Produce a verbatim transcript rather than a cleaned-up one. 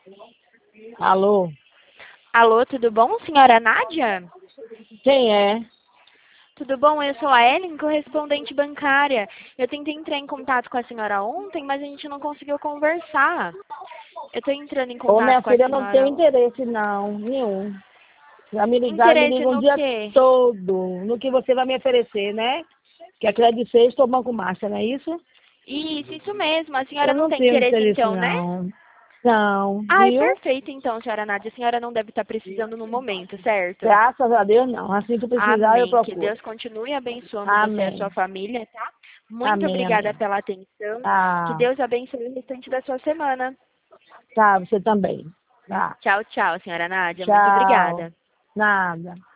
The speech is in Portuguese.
Alô? Alô, tudo bom, senhora Nádia? Quem é? Tudo bom? Eu sou a Ellen, correspondente bancária. Eu tentei entrar em contato com a senhora ontem, mas a gente não conseguiu conversar. Eu estou entrando em Ô, contato minha com a filha, eu não tenho senhora. interesse, não. Nenhum. Já me ligaram, me Interesse ligam o no dia quê? todo. No que você vai me oferecer, né? Que é crédito sexto ou banco master, não é isso? Isso, isso mesmo. A senhora Eu não não tem tenho interesse interesse, então, né? não. Não, Ai, viu? perfeito então, senhora Nádia. A senhora não deve estar precisando no momento, certo? Graças a Deus, não. Assim que precisar, eu Amém. Que procuro. Deus continue abençoando você e a sua Amém. família, tá? Muito Amém, obrigada amém. pela atenção. Que Tá, Deus abençoe o restante da sua semana. tá, você também. Tá. Tchau, tchau, senhora Nádia. Muito Tchau. obrigada. Nada.